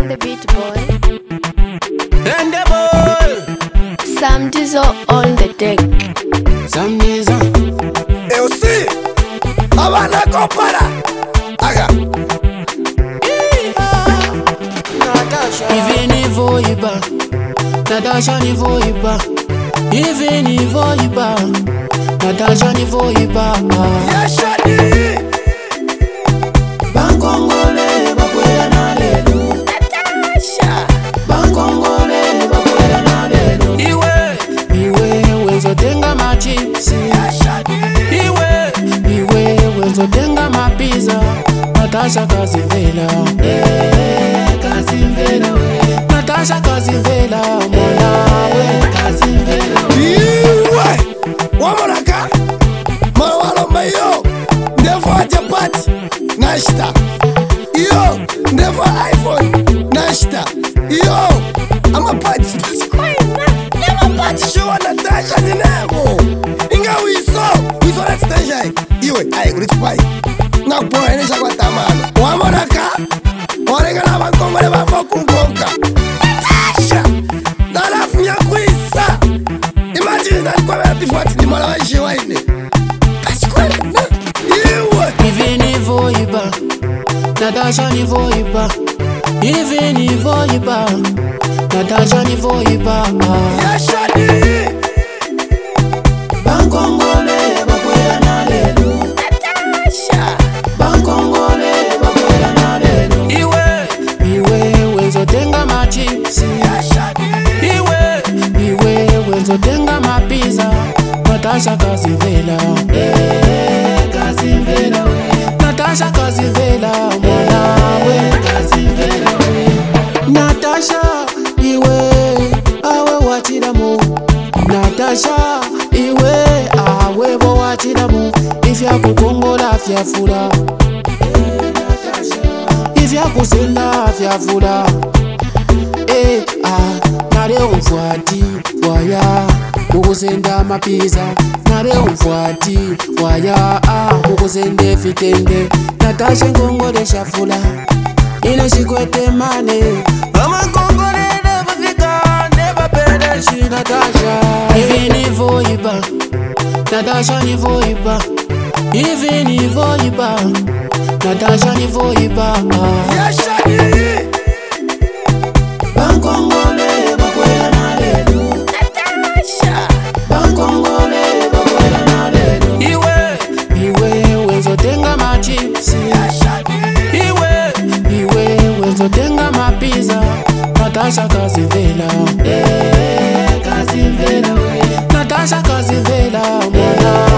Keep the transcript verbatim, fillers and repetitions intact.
on the beat, boy. And the boy Sam Dizo on the deck. Sam Dizo. Eu sim, abana kopara. Aga. Natasha. Hivi nivoiba, Natasha nivoiba. Hivi nivoiba, Natasha nivoiba. Yashadi. Bankongole bakwela na lelu. Natasha. Bankongole bakwela na lelu. Iwe, iwe wezo tenga machipsi. Yashadi. Iwe, iwe wezo tenga mapiza. Natasha kazivela, eh, kazivela we. Natasha kazivela, mwana we, kazivela we. Iwe, wamonaka. Mawalo mayo. Ndevo chapati. Nashta. Iyo, ndevo iPhone. Nashta. Iyo, ama pati. Nema pati showa Natasha ninemo. Inga wiso. Wiso na Natasha. Iwe, aye kulichupai. Nakupoa enesha kwa tamano. Wamonaka. Orega na bankongole bamo kungonga. Natasha. Nalafu ya kuisa. Imagine alikuwa wapifuati ni mala waishi waine. Pasikwele na. Iwe. Hivi nivoiba, Natasha nivoiba. Hivi nivoiba, Natasha nivoiba. Yashadi. Bankongole bakwela na lelu. Natasha. Bankongole bakwela na lelu. Iwe, iwe wezo tenga machipsi. Yashadi. Iwe, iwe wezo tenga mapiza. Natasha kazivela, eh, kazivela we. Natasha kazivela, mwana we, kazivela we. Natasha, iwe, awe wachiramu. Natasha, iwe, awe bo wachiramu. Ifya kukongola fyafula, eh, Natasha. Ifya kusenda fyafula, eh, ah, nare umfuati waya. Mukuzenda mapiza, nare umfuati waya. Ah, mukuzende fitenge. Natasha ngongole shafula, ine shikwete mane. Ama ngongole neba fika, neba pedeshi Natasha. Hivi nivoiba, Natasha nivoiba. Hivi nivoiba, Natasha nivoiba. Yashadi. Bankongole bakwela na lelu. Natasha. Bankongole bakwela na lelu. Iwe, iwe wezo tenga machipsi. Yashadi. Iwe, iwe wezo tenga mapiza. Natasha kazivela, eh, kazivela we. Natasha kazivela, mwana